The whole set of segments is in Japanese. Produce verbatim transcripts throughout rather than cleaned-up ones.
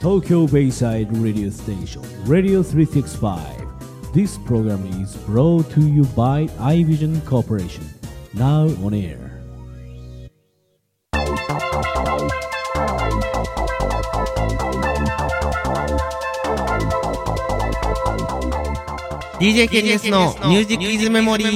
Tokyo Bayside Radio Station, Radio three sixty-five. This program is brought to you by iVision Corporation. Now on air. ディージェー ケンですのミュージックイズメモリー。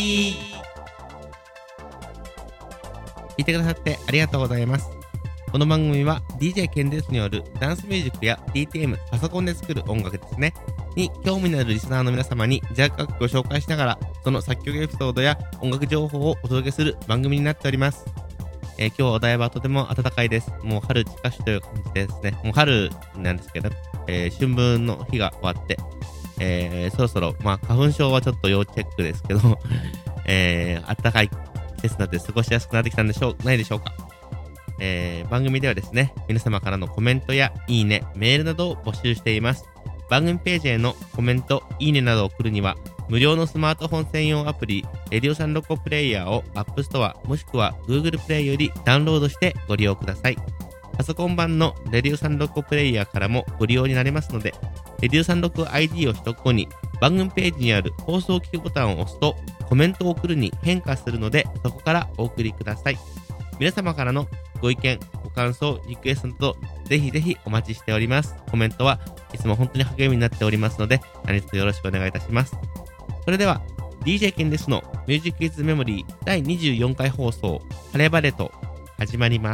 聞いてくださってありがとうございます。この番組は ディージェー ケンですによるダンスミュージックや ディーティーエム、パソコンで作る音楽ですねに興味のあるリスナーの皆様にジャズ楽曲を紹介しながら、その作曲エピソードや音楽情報をお届けする番組になっております。えー、今日はお台場はとても暖かいです。もう春近しという感じですね。もう春なんですけど、えー、春分の日が終わって、えー、そろそろ、まあ花粉症はちょっと要チェックですけど、えー、暖かい季節になって過ごしやすくなってきたんでしょう、ないでしょうか。えー、番組ではですね、皆様からのコメントやいいね、メールなどを募集しています。番組ページへのコメント、いいねなどを送るには、無料のスマートフォン専用アプリ、レディオさんじゅうろくプレイヤーを App Store もしくは Google プレイよりダウンロードしてご利用ください。パソコン版のレディオさんじゅうろくプレイヤーからもご利用になれますので、レディオさんじゅうろく アイディー を取得後に番組ページにある放送聞くボタンを押すとコメントを送るに変化するので、そこからお送りください。皆様からのご意見、ご感想、リクエストなどぜひぜひお待ちしております。コメントはいつも本当に励みになっておりますので、何卒よろしくお願いいたします。それでは ディージェー ケンですのミュージックイズメモリーだいにじゅうよんかい放送、晴れ晴れと始まります。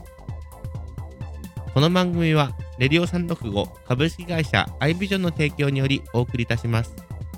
この番組はレディオさんびゃくろくじゅうご株式会社 iVision の提供によりお送りいたします。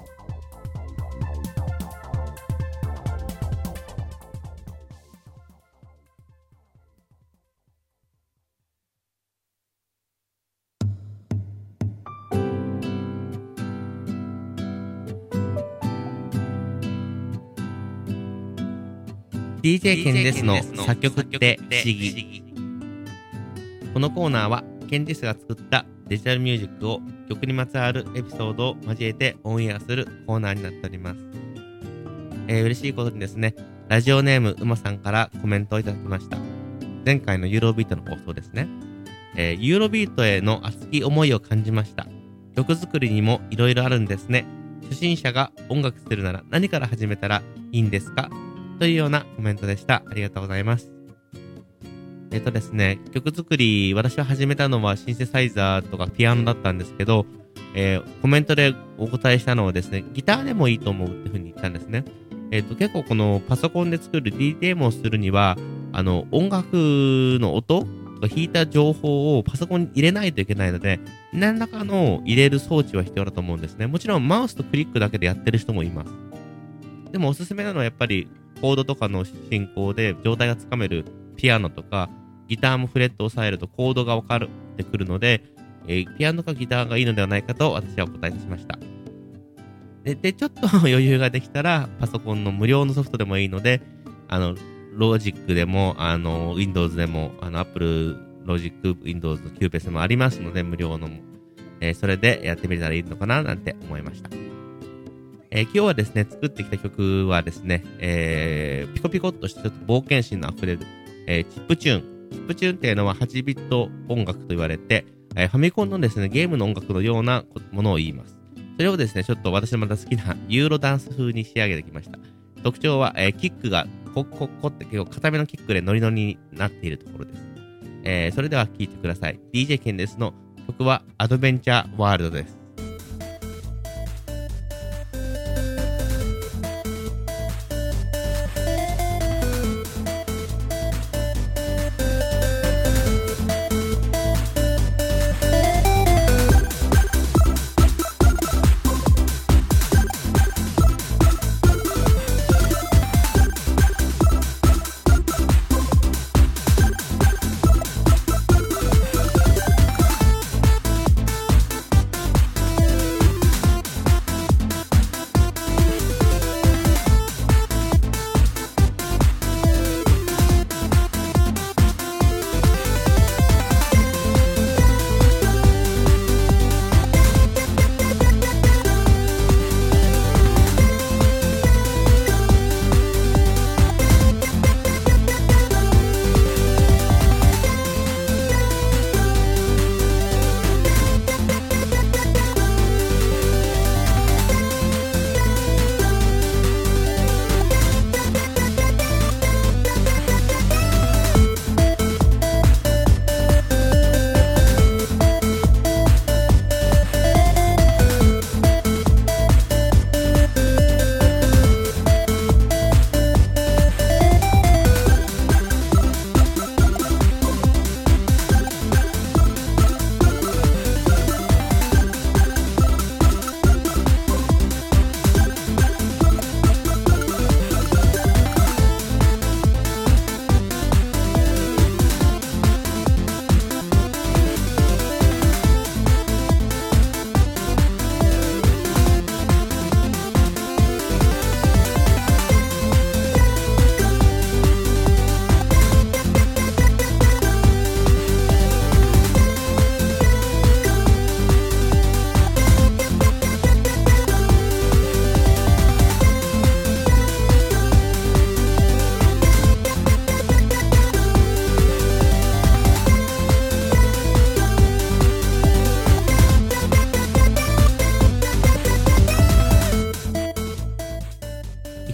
ディージェー ケンですの作曲って不思議。このコーナーはケンですが作ったデジタルミュージックを曲にまつわるエピソードを交えてオンエアするコーナーになっております。えー、嬉しいことにですね、ラジオネームうまさんからコメントをいただきました。前回のユーロビートの放送ですね。えー、ユーロビートへの熱き思いを感じました。曲作りにもいろいろあるんですね。初心者が音楽するなら何から始めたらいいんですか、というようなコメントでした。ありがとうございます。えっとですね、曲作り、私は始めたのはシンセサイザーとかピアノだったんですけど、えー、コメントでお答えしたのはですね、ギターでもいいと思うっていうふうに言ったんですね。えっと、結構このパソコンで作る ディーティーエム をするには、あの、音楽の音とか弾いた情報をパソコンに入れないといけないので、何らかの入れる装置は必要だと思うんですね。もちろんマウスとクリックだけでやってる人もいます。でもおすすめなのはやっぱりコードとかの進行で状態がつかめるピアノとか、ギターもフレットを押さえるとコードが分かってくるので、えー、ピアノかギターがいいのではないかと私はお答えしました。で、でちょっと余裕ができたらパソコンの無料のソフトでもいいので、あの、ロジックでも、あの、Windows でも、あの、Apple、ロジック、Windows のキューベースもありますので、無料のも、えー、それでやってみたらいいのかななんて思いました。えー、今日はですね、作ってきた曲はですね、えー、ピコピコっとしてちょっと冒険心のあふれる、えー、チップチューン。チップチューンっていうのははちビット音楽と言われて、えー、ファミコンのですね、ゲームの音楽のようなものを言います。それをですね、ちょっと私のまた好きなユーロダンス風に仕上げてきました。特徴は、えー、キックがコッコッコって結構固めのキックでノリノリになっているところです。えー、それでは聴いてください。ディージェー ケンですの曲はアドベンチャーワールドです。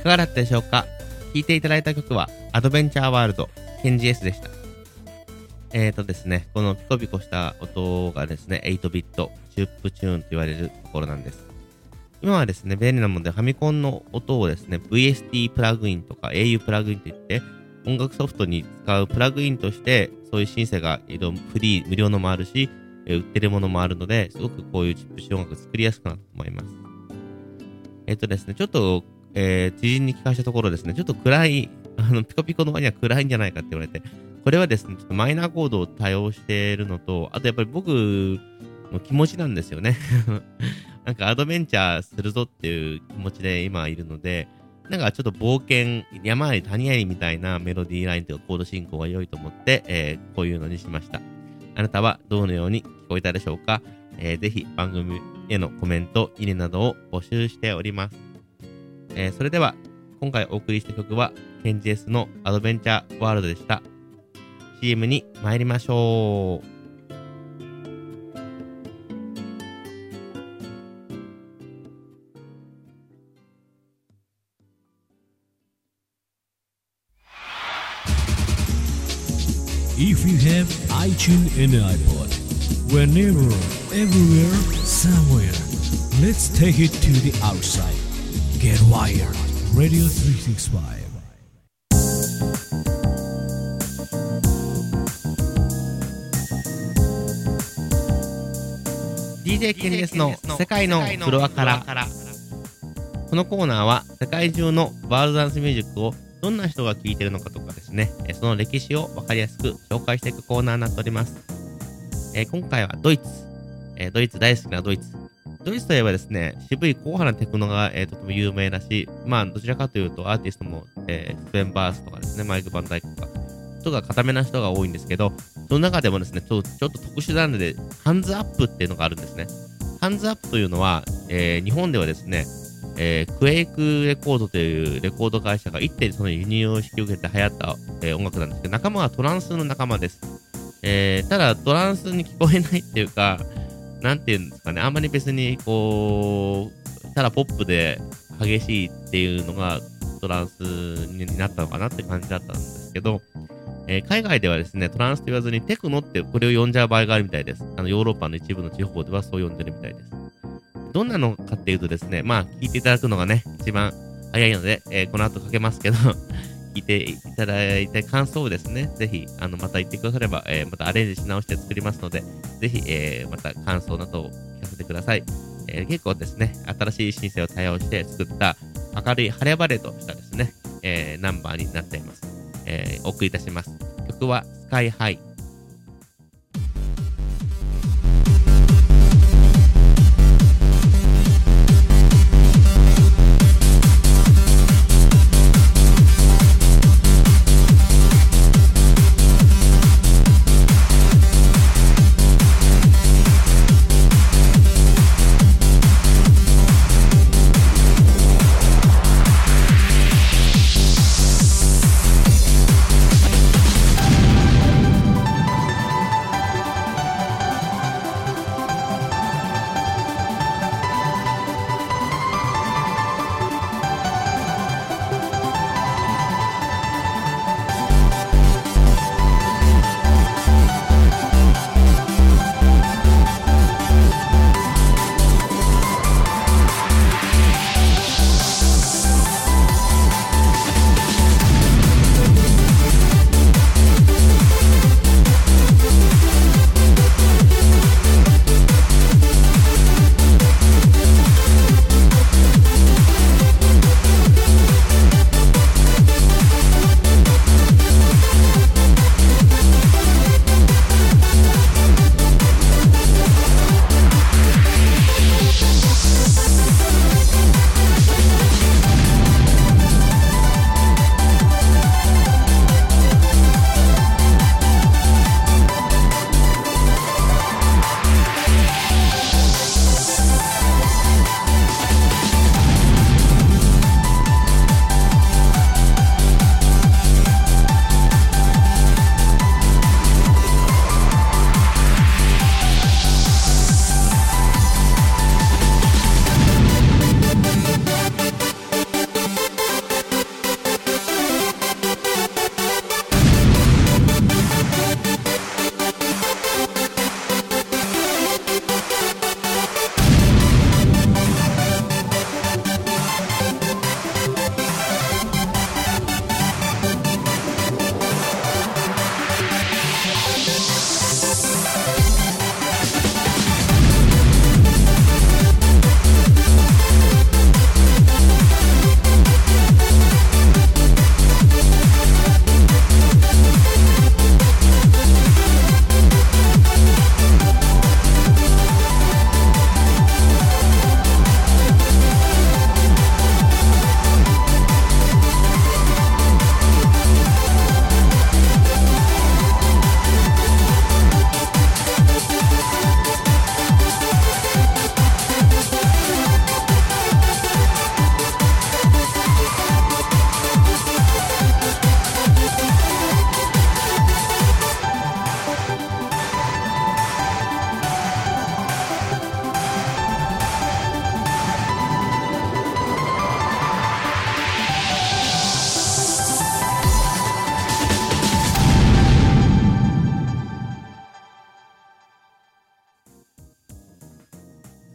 かがだったでしょうか。聴いていただいた曲はアドベンチャーワールドケンジ S でした。えーとですね、このピコピコした音がですね、エイトビット、チュープチューンと言われるところなんです。今はですね、便利なものでファミコンの音をですね、ブイエスティー プラグインとか エーユー プラグインといって、音楽ソフトに使うプラグインとして、そういうシンセがフリー、無料のもあるし、売ってるものもあるので、すごくこういうチップシ音楽作りやすくなると思います。えっとですね、ちょっと、えー、知人に聞かしたところですね、ちょっと暗い、あの、ピコピコの割には暗いんじゃないかって言われて、これはですね、ちょっとマイナーコードを多用しているのと、あとやっぱり僕の気持ちなんですよね。なんかアドベンチャーするぞっていう気持ちで今いるので、なんかちょっと冒険、山あり谷ありみたいなメロディーラインというかコード進行が良いと思って、えー、こういうのにしました。あなたはどのように聞こえたでしょうか。えー、ぜひ番組へのコメント、いいねなどを募集しております。えー、それでは、今回お送りした曲は、ケンジ S のアドベンチャーワールドでした。シーエム に参りましょう。 If you have iTunes and iPod, whenever, everywhere, somewhere, let's take it to the outside. Get wired. Radio スリーシックスファイブ。 ディージェー ケンジ S の世界のフロアから。このコーナーは世界中のワールドダンスミュージックをどんな人が聴いてるのかとかですね、その歴史を分かりやすく紹介していくコーナーになっております。えー、今回はドイツ、えー、ドイツ大好きなドイツ。ドイツといえばですね、渋い硬派なテクノが、えー、とても有名だし、まあどちらかというとアーティストも、えー、スペンバースとかですね、マイク・バンダイクとか、人が固めな人が多いんですけど、その中でもですね、ちょ、ちょっと特殊なので、ハンズアップっていうのがあるんですね。ハンズアップというのは、えー、日本ではですね、えー、クエイクレコードというレコード会社が一手にその輸入を引き受けて流行った、えー、音楽なんですけど、仲間はトランスの仲間です。えー、ただトランスに聞こえないっていうか、なんていうんですかね、あんまり別にこう、ただポップで激しいっていうのがトランスになったのかなって感じだったんですけど、えー、海外ではですね、トランスと言わずにテクノってこれを呼んじゃう場合があるみたいです。あのヨーロッパの一部の地方ではそう呼んでるみたいです。どんなのかっていうとですね、まあ聞いていただくのがね、一番早いので、えー、この後かけますけど、聞いていただいて感想をですね、ぜひあのまた言ってくだされば、えー、またアレンジし直して作りますので、ぜひ、えー、また感想などを聞かせてください。えー、結構ですね、新しいシンセを対応して作った明るい晴れ晴れとしたですね、えー、ナンバーになっています。えー、お送りいたします。曲はスカイハイ。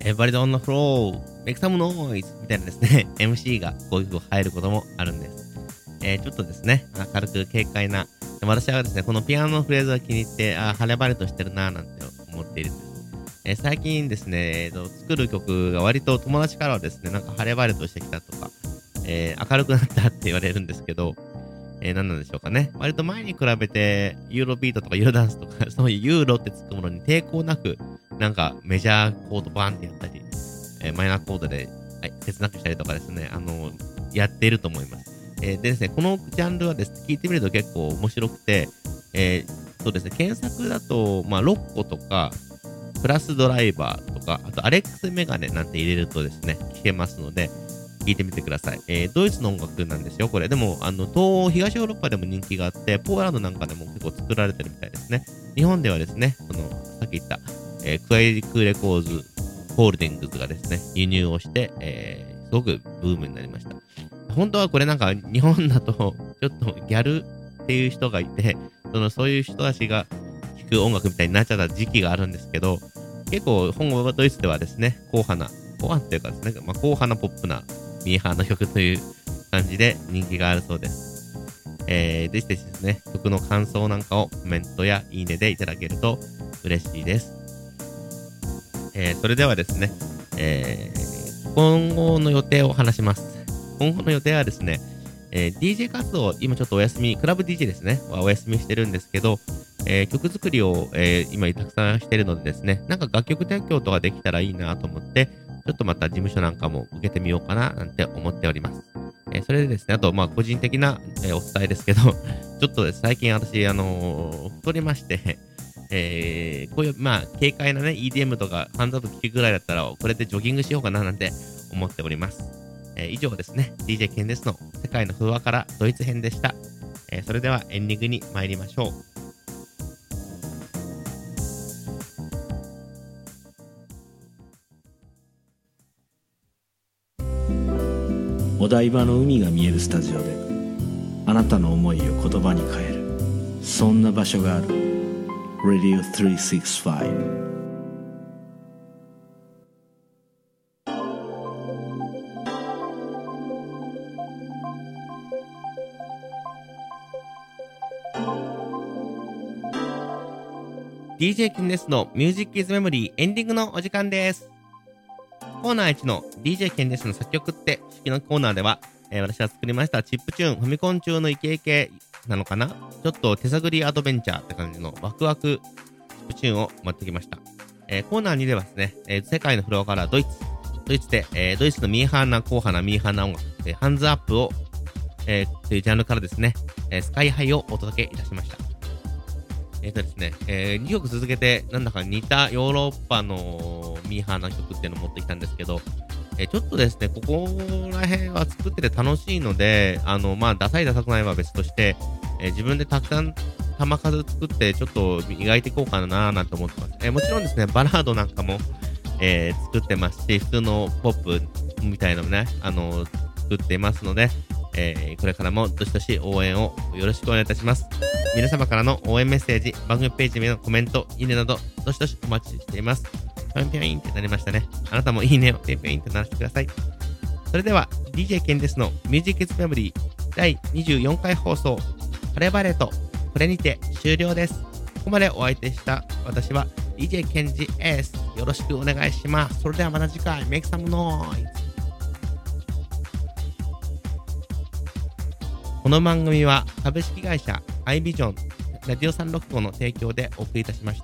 Everybody on the floor, make some noise みたいなですね、エムシー がこういう風に入ることもあるんです。えー、ちょっとですね、明るく軽快な、私はですね、このピアノのフレーズが気に入って、あ、晴れ晴れとしてるなぁなんて思っているんです。えー、最近ですね、えーと、作る曲が割と友達からはですね、なんか晴れ晴れとしてきたとか、えー、明るくなったって言われるんですけど、えー、何なんでしょうかね。割と前に比べて、ユーロビートとかユーロダンスとか、そういうユーロってつくものに抵抗なく、なんかメジャーコードバーンってやったり、えー、マイナーコードで、はい、切なくしたりとかですね、あのー、やっていると思います。えー、でですね、このジャンルはですね、聞いてみると結構面白くて、えー、そうですね、検索だと、まあ、ロッコとか、プラスドライバーとか、あとアレックスメガネなんて入れるとですね、聞けますので、聞いてみてください。えー、ドイツの音楽なんですよ、これ。でも、あの、東、東ヨーロッパでも人気があって、ポーランドなんかでも結構作られてるみたいですね。日本ではですね、その、さっき言った、えー、クエイクレコーズ、ホールディングズがですね、輸入をして、えー、すごくブームになりました。本当はこれなんか、日本だと、ちょっとギャルっていう人がいて、その、そういう人たちが聴く音楽みたいになっちゃった時期があるんですけど、結構、本語ドイツではですね、硬派な、硬派っていうかですね、まあ、硬派なポップなミーハーな曲という感じで人気があるそうです。えー、ぜひぜひですね、曲の感想なんかをコメントやいいねでいただけると嬉しいです。えー、それではですね、えー、今後の予定を話します。今後の予定はですね、えー、ディージェー 活動、今ちょっとお休み、クラブ ディージェー ですね、はお休みしてるんですけど、えー、曲作りを、えー、今たくさんしてるのでですね、なんか楽曲提供とかできたらいいなと思って、ちょっとまた事務所なんかも受けてみようかななんて思っております。えー、それでですね、あと、まあ、個人的な、えー、お伝えですけど、ちょっとです、最近私、あのー、太りまして、えー、こういう、まあ、軽快なね、イーディーエム とか、ハンドアップ聴くぐらいだったら、これでジョギングしようかななんて思っております。えー、以上ですね、ディージェー ケンデスの世界の風話からドイツ編でした。えー、それではエンディングに参りましょう。 お台場の海が見えるスタジオであなたの思いを言葉に変える、そんな場所がある。 ラディオさんびゃくろくじゅうご。 ディージェー ケンデスのミュージックイズメモリーエンディングのお時間です。コーナーいちの ディージェー ケンデスの作曲って式のコーナーでは、えー、私が作りましたチップチューン、ファミコン中のイケイケなのかな、ちょっと手探りアドベンチャーって感じのワクワクチップチューンを持ってきました。えー、コーナーにではですね、えー、世界のフロアからドイツ、ドイツで、えー、ドイツのミーハーな硬派なミーハーな音楽、えー、ハンズアップを、えー、というジャンルからですね、えー、スカイハイをお届けいたしました。えっ、ー、とですね、えー、にきょく続けて、なんだか似たヨーロッパのミーハーな曲っていうのを持ってきたんですけど、えー、ちょっとですね、ここら辺は作ってて楽しいので、あの、まあ、ダサいダサくないは別として、えー、自分でたくさん玉数作って、ちょっと磨いていこうかななんて思ってます。えー、もちろんですね、バラードなんかも、えー、作ってますし、普通のポップみたいなのもね、あのー、作っていますので、えー、これからもどしどし応援をよろしくお願いいたします。皆様からの応援メッセージ、番組ページへのコメント、いいねなど、どしどしお待ちしています。ピョンピョンってなりましたね。あなたもいいねをピョンピョンって鳴らしてください。それでは、ディージェー ケンデスのミュージックイズメモリーだいにじゅうよんかい放送、晴れ晴れと、これにて終了です。ここまでお相手した私は ディージェー ケンジ S。よろしくお願いします。それではまた次回、Make some noise。この番組は株式会社アイビジョンラジオさんろくごの提供でお送りいたしました。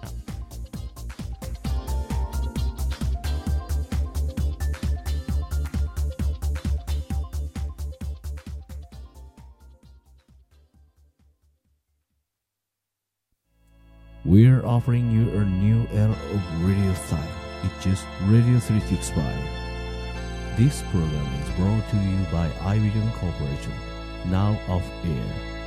We're offering you a new era of radio style. It's just Radio three sixty-five. This program is brought to you by iVision Corporation, now off air.